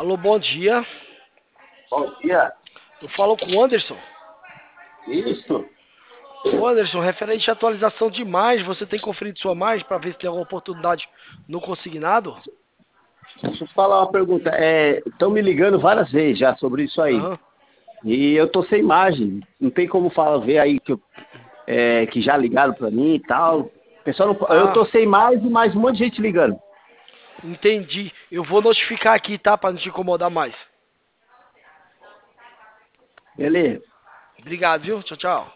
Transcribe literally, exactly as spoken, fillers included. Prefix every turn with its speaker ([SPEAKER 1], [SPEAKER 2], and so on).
[SPEAKER 1] Alô, bom dia.
[SPEAKER 2] Bom dia.
[SPEAKER 1] Eu falo com o Anderson.
[SPEAKER 2] Isso.
[SPEAKER 1] Ô Anderson, referente à atualização de margem, você tem conferido sua margem para ver se tem alguma oportunidade no consignado?
[SPEAKER 2] Deixa eu te falar uma pergunta. Estão me ligando várias vezes já sobre isso aí.
[SPEAKER 1] Aham.
[SPEAKER 2] E eu tô sem margem. Não tem como falar, ver aí que, eu- é, que já ligaram para mim e tal. Pessoal, não- eu
[SPEAKER 1] Ah,
[SPEAKER 2] tô sem mais e mais um monte de gente ligando.
[SPEAKER 1] entendi. Eu vou notificar aqui, tá? Para não te incomodar mais.
[SPEAKER 2] Beleza?
[SPEAKER 1] Obrigado, viu? Tchau, tchau.